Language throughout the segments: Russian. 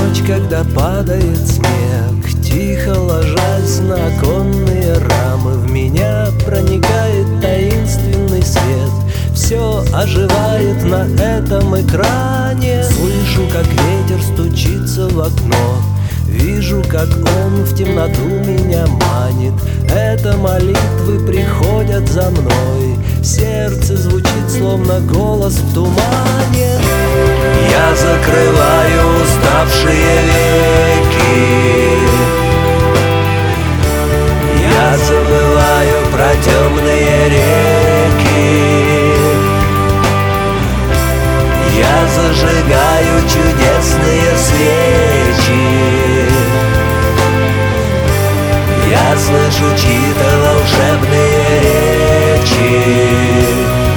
ночь, когда падает снег, тихо ложась на оконные рамы, в меня проникает таинственный свет. Все оживает на этом экране. Слышу, как ветер стучится в окно, вижу, как он в темноту меня манит. Это молитвы приходят за мной, сердце звучит, словно голос в тумане. Я закрываю уставшие веки, я забываю про темные реки. Я зажигаю чудесные свечи, я слышу чьи-то волшебные речи.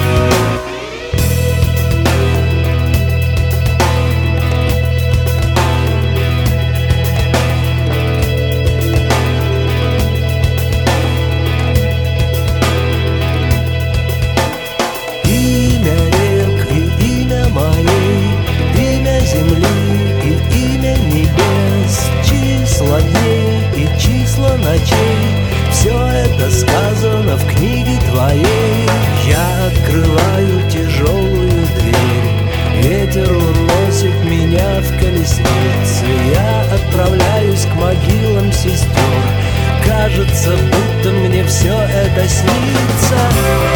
Все это сказано в книге твоей. Я открываю тяжелую дверь, ветер уносит меня в колеснице. Я отправляюсь к могилам сестер, кажется, будто мне все это снится.